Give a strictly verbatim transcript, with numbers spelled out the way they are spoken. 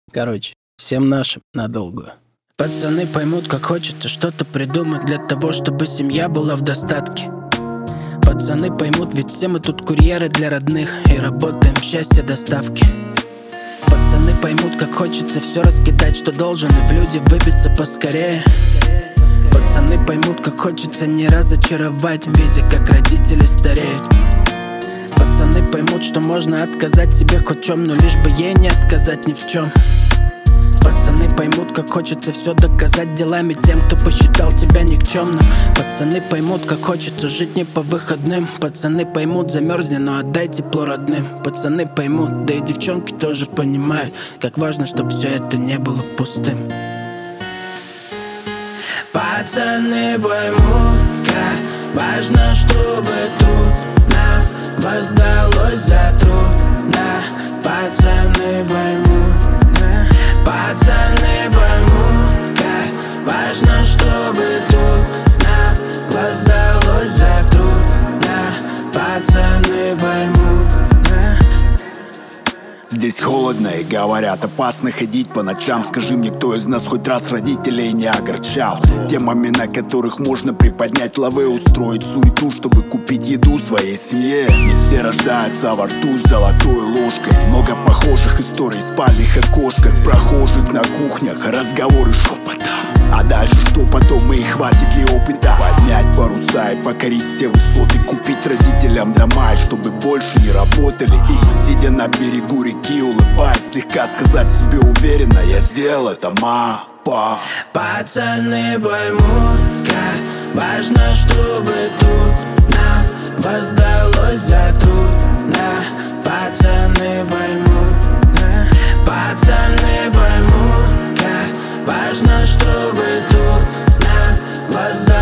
Короче, всем нашим на долгую. Пацаны поймут, как хочется что-то придумать для того, чтобы семья была в достатке. Пацаны поймут, ведь все мы тут курьеры для родных и работаем в счастье доставки. Пацаны поймут, как хочется все раскидать, что должен, и в люди выбиться поскорее. Пацаны поймут, как хочется не разочаровать, видя, как родители стареют. Пацаны поймут, что можно отказать себе хоть в чем, но лишь бы ей не отказать ни в чем. Пацаны поймут, как хочется все доказать делами тем, кто посчитал тебя никчемным. Пацаны поймут, как хочется жить не по выходным. Пацаны поймут, замерзни, но отдай тепло родным. Пацаны поймут, да и девчонки тоже понимают, как важно, чтобы все это не было пустым. Пацаны поймут, как важно, чтобы тут нам воздалось за труд. Да, пацаны поймут. Пацаны поймут, как важно, чтобы тут нам воздалось за труд. Да, пацаны поймут. Здесь холодно и говорят, опасно ходить по ночам. Скажи мне, кто из нас хоть раз родителей не огорчал темами, на которых можно приподнять лавы, устроить суету, чтобы купить еду своей семье. Не все рождаются во рту с золотой ложкой. Много похожих историй в спальных окошках, прохожих на кухнях, разговоры шепотом. А дальше что потом, и хватит ли опыта поднять паруса и покорить все высоты, купить родителям дома, и чтобы больше не работали. И сидя на берегу реки, улыбаясь, слегка сказать себе уверенно: я сделал это, ма, па. Пацаны поймут, как важно, чтобы тут нам воздалось за труд. Да, пацаны поймут. Пацаны поймут, как важно, чтобы тут нам воздалось.